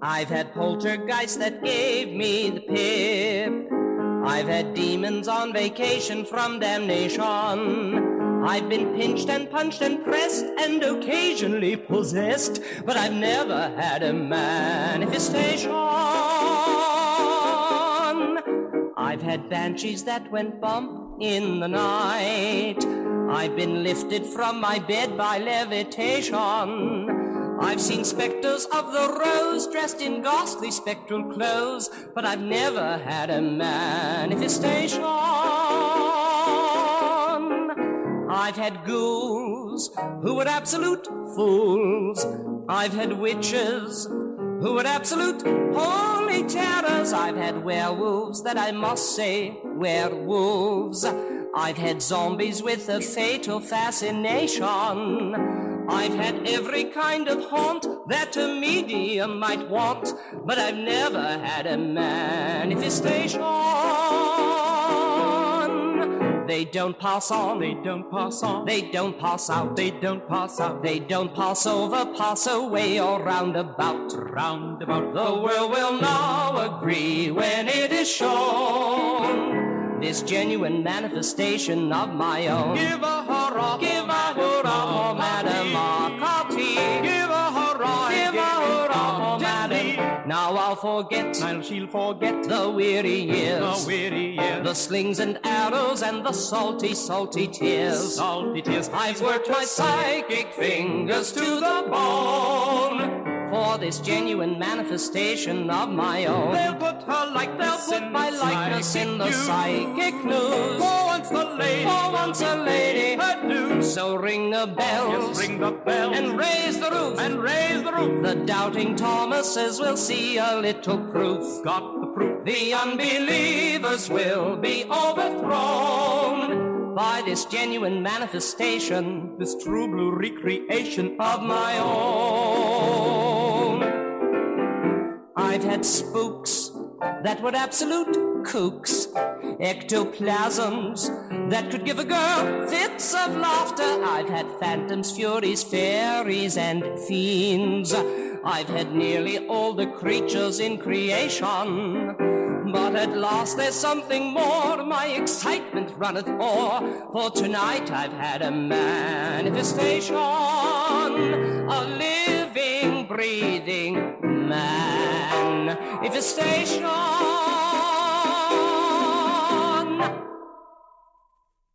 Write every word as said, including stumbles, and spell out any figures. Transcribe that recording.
I've had poltergeists that gave me the pip. I've had demons on vacation from damnation. I've been pinched and punched and pressed and occasionally possessed, but I've never had a manifestation. I've had banshees that went bump in the night. I've been lifted from my bed by levitation. I've seen specters of the rose dressed in ghastly spectral clothes, but I've never had a manifestation. I've had ghouls who were absolute fools. I've had witches who were absolute holy terrors. I've had werewolves that I must say werewolves. I've had zombies with a fatal fascination. I've had every kind of haunt that a medium might want, but I've never had a manifestation. They don't pass on, they don't pass on, they don't pass out, they don't pass out, they don't pass over, pass away, or round about, round about. The world will now agree when it is shown this genuine manifestation of my own. Give a hurrah, give a hurrah for Madame Marcotte. Give a hurrah, give a hurrah for Madame. Now I'll forget, now she'll forget the weary years, the weary years, the slings and arrows and the salty, salty tears. Salty tears. I've worked my psychic fingers to the bone for this genuine manifestation of my own. They'll put her likeness, They'll put my likeness in the news. psychic news. For once the lady, for once a lady, had news. So ring the bells, yes, ring the bells, and raise the roof, and raise the roof. The doubting Thomases will see a little proof. Got the proof. The unbelievers will be overthrown by this genuine manifestation, this true blue recreation of my own. I've had spooks that were absolute kooks, ectoplasms that could give a girl fits of laughter. I've had phantoms, furies, fairies, and fiends. I've had nearly all the creatures in creation. But at last there's something more, my excitement runneth o'er, for tonight I've had a manifestation, a living, breathing manifestation.